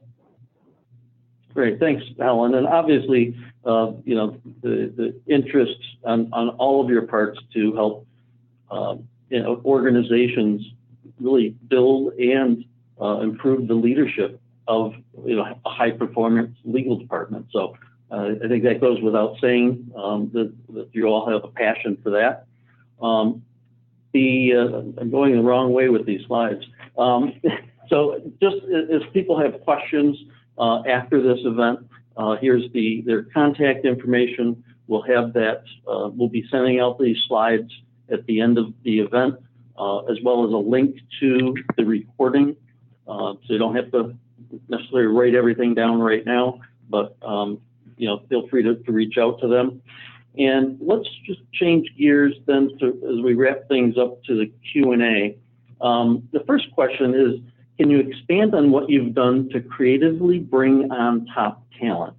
Great, thanks, Helen. And obviously, uh, you know, the, the interest on, on all of your parts to help, uh, you know, organizations really build and uh, improve the leadership of, you know, a high-performance legal department. So. Uh, I think that goes without saying, um, that, that you all have a passion for that. Um, the uh, I'm going the wrong way with these slides. Um, so just as people have questions uh, after this event, uh, here's the their contact information. We'll have that. Uh, we'll be sending out these slides at the end of the event, uh, as well as a link to the recording, uh, so you don't have to necessarily write everything down right now, but um, you know, feel free to, to reach out to them. And let's just change gears then to, as we wrap things up to the Q and A. Um, the first question is, can you expand on what you've done to creatively bring on top talent?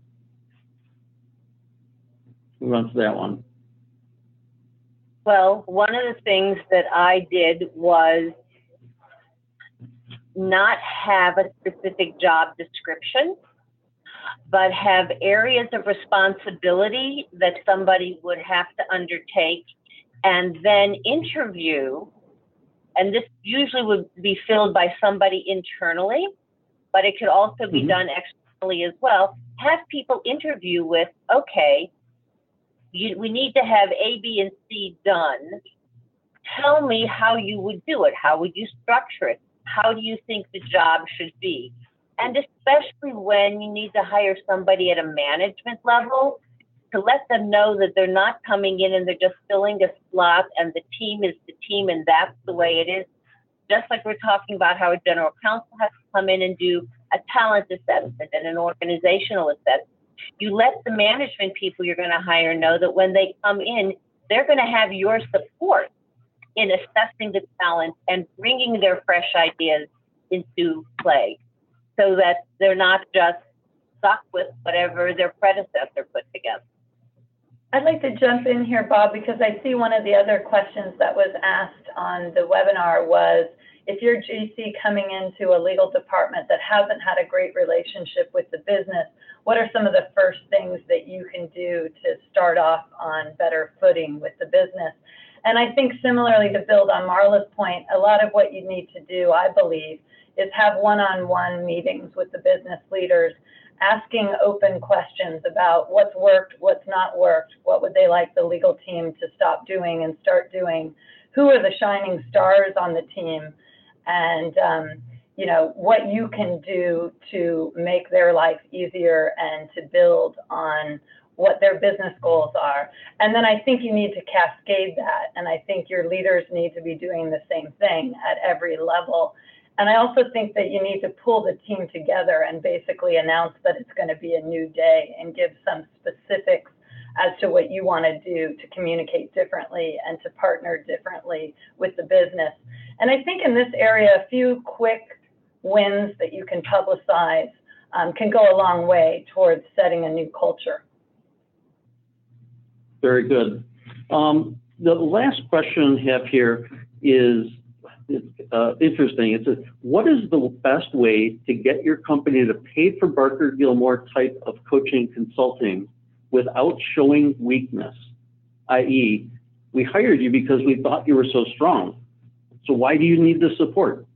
Move on to that one. Well, one of the things that I did was not have a specific job description, but have areas of responsibility that somebody would have to undertake, and then interview, and this usually would be filled by somebody internally, but it could also be mm-hmm. done externally as well. Have people interview with, okay, you, we need to have A, B, and C done. Tell me how you would do it. How would you structure it? How do you think the job should be? And especially when you need to hire somebody at a management level, to let them know that they're not coming in and they're just filling a slot and the team is the team and that's the way it is. Just like we're talking about how a general counsel has to come in and do a talent assessment and an organizational assessment. You let the management people you're going to hire know that when they come in, they're going to have your support. in assessing the talent and bringing their fresh ideas into play so that they're not just stuck with whatever their predecessor put together. I'd like to jump in here, Bob, because I see one of the other questions that was asked on the webinar was, if you're G C coming into a legal department that hasn't had a great relationship with the business, what are some of the first things that you can do to start off on better footing with the business? And I think similarly, to build on Marla's point, a lot of what you need to do, I believe, is have one-on-one meetings with the business leaders, asking open questions about what's worked, what's not worked, what would they like the legal team to stop doing and start doing, who are the shining stars on the team, and um, you know, what you can do to make their life easier and to build on what their business goals are. And then I think you need to cascade that, and I think your leaders need to be doing the same thing at every level. And I also think that you need to pull the team together and basically announce that it's going to be a new day and give some specifics as to what you want to do to communicate differently and to partner differently with the business. And I think in this area, a few quick wins that you can publicize um, can go a long way towards setting a new culture. Very good. Um, the last question I have here is uh, interesting. It's a, what is the best way to get your company to pay for Barker Gilmore type of coaching consulting without showing weakness, that is, we hired you because we thought you were so strong. So why do you need the support?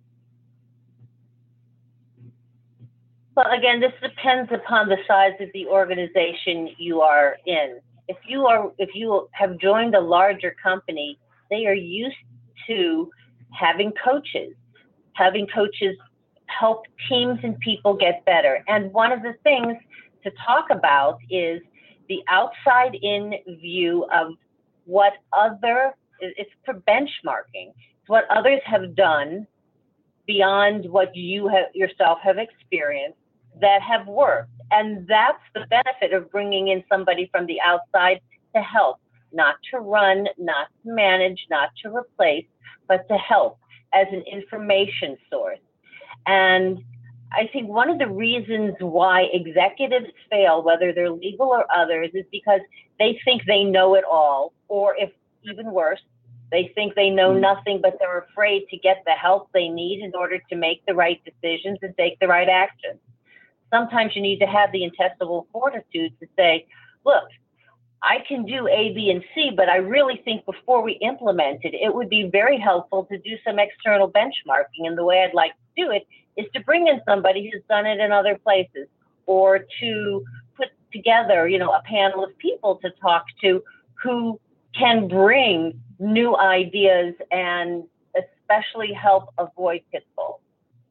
Well, again, this depends upon the size of the organization you are in. If you are, if you have joined a larger company, they are used to having coaches, having coaches help teams and people get better. And one of the things to talk about is the outside in view of what other, it's for benchmarking, it's what others have done beyond what you have yourself have experienced that have worked. And that's the benefit of bringing in somebody from the outside to help, not to run, not to manage, not to replace, but to help as an information source. And I think one of the reasons why executives fail, whether they're legal or others, is because they think they know it all, or if even worse, they think they know nothing, but they're afraid to get the help they need in order to make the right decisions and take the right action. Sometimes you need to have the intestinal fortitude to say, look, I can do A, B, and C, but I really think before we implement it, it would be very helpful to do some external benchmarking. And the way I'd like to do it is to bring in somebody who's done it in other places, or to put together, you know, a panel of people to talk to who can bring new ideas and especially help avoid pitfalls.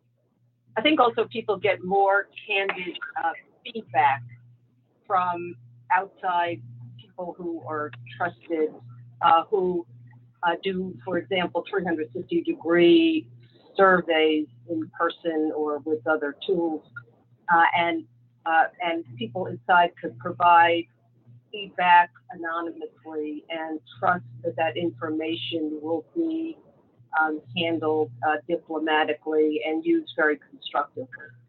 I think also people get more candid uh, feedback from outside people who are trusted, uh, who uh, do, for example, three hundred sixty degree surveys in person or with other tools, uh, and uh, and people inside could provide feedback anonymously and trust that that information will be um, handled uh, diplomatically and used very constructively.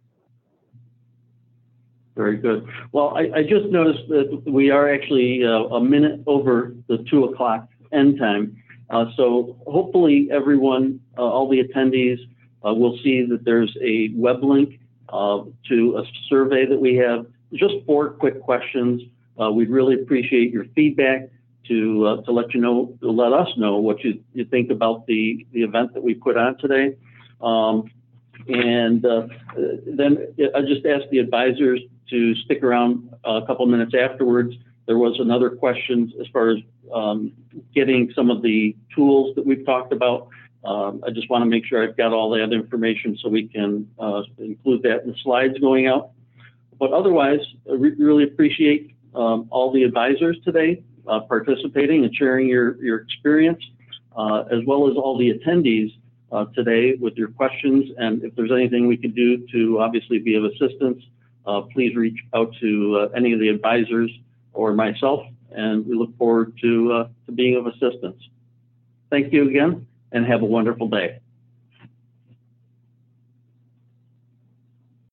Very good. Well, I, I just noticed that we are actually uh, a minute over the two o'clock end time. Uh, so hopefully everyone, uh, all the attendees uh, will see that there's a web link uh, to a survey that we have. Just four quick questions. Uh, we'd really appreciate your feedback to uh, to let you know, to let us know what you, you think about the, the event that we put on today. Um, and uh, then I just ask the advisors to stick around a couple minutes afterwards. There was another question as far as um, getting some of the tools that we've talked about. Um, I just want to make sure I've got all that information so we can uh, include that in the slides going out. But otherwise, I re really appreciate um, all the advisors today uh, participating and sharing your, your experience, uh, as well as all the attendees uh, today with your questions. And if there's anything we can do to obviously be of assistance, uh, please reach out to uh, any of the advisors or myself, and we look forward to, uh, to being of assistance. Thank you again, and have a wonderful day.